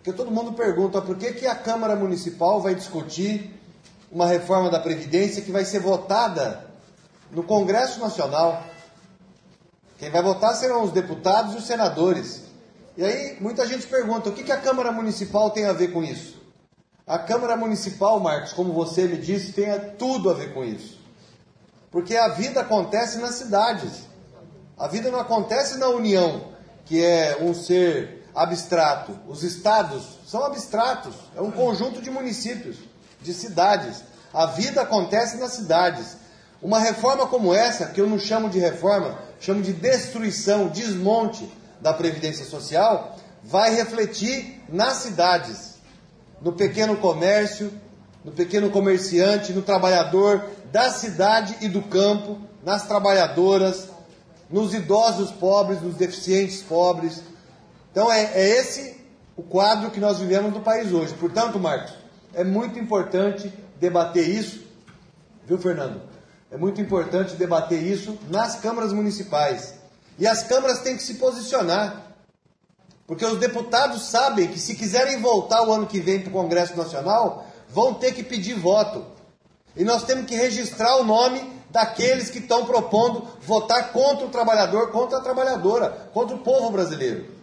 Porque todo mundo pergunta por que a Câmara Municipal vai discutir uma reforma da Previdência que vai ser votada no Congresso Nacional. Quem vai votar serão os deputados e os senadores. E aí muita gente pergunta, o que a Câmara Municipal tem a ver com isso? A Câmara Municipal, Marcos, como você me disse, tem tudo a ver com isso. Porque a vida acontece nas cidades. A vida não acontece na União, que é um ser abstrato. Os estados são abstratos. É um conjunto de municípios, de cidades. A vida acontece nas cidades. Uma reforma como essa, que eu não chamo de reforma, chamo de destruição, desmonte da Previdência Social, vai refletir nas cidades. No pequeno comércio, no pequeno comerciante, no trabalhador da cidade e do campo, nas trabalhadoras, nos idosos pobres, nos deficientes pobres. Então é esse o quadro que nós vivemos no país hoje. Portanto, Marcos, é muito importante debater isso, viu, Fernando? É muito importante debater isso nas câmaras municipais. E as câmaras têm que se posicionar. Porque os deputados sabem que se quiserem voltar o ano que vem para o Congresso Nacional, vão ter que pedir voto. E nós temos que registrar o nome daqueles que estão propondo votar contra o trabalhador, contra a trabalhadora, contra o povo brasileiro.